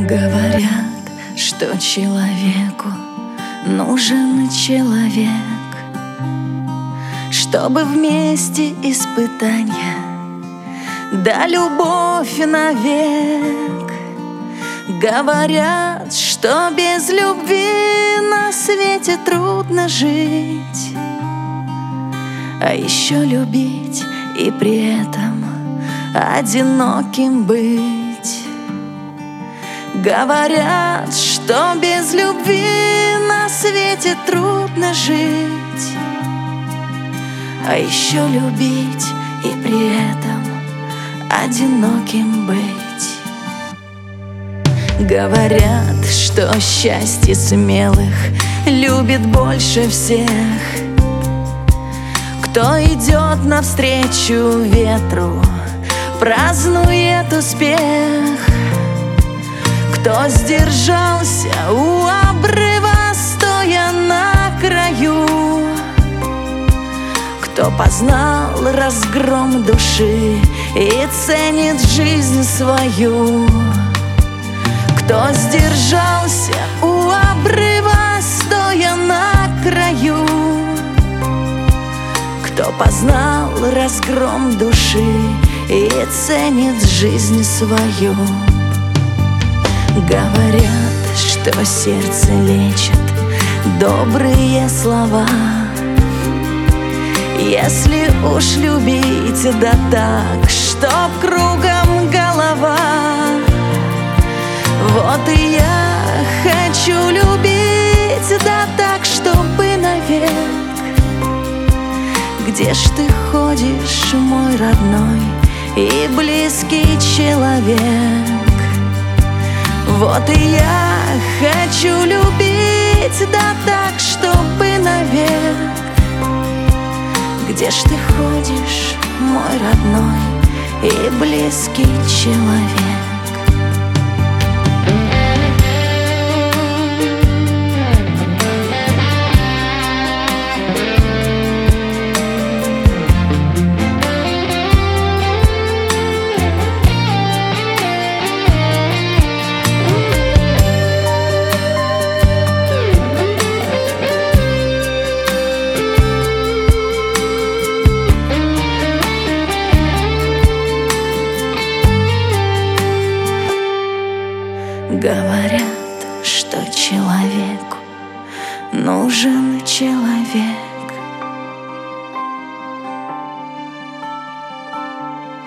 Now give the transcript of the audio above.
Говорят, что человеку нужен человек, чтобы вместе испытания, да любовь навек. Говорят, что без любви на свете трудно жить, а еще любить и при этом одиноким быть. Говорят, что без любви на свете трудно жить, а еще любить и при этом одиноким быть. Говорят, что счастье смелых любит больше всех, кто идет навстречу ветру, празднует успех. Кто сдержался у обрыва, стоя на краю, кто познал разгром души и ценит жизнь свою. Кто сдержался у обрыва, стоя на краю, кто познал разгром души и ценит жизнь свою. Говорят, что сердце лечат добрые слова, если уж любить, да так, чтоб кругом голова. Вот и я хочу любить, да так, чтобы навек. Где ж ты ходишь, мой родной и близкий человек? Вот и я хочу любить, да так, чтобы навек. Где ж ты ходишь, мой родной и близкий человек? Говорят, что человеку нужен человек,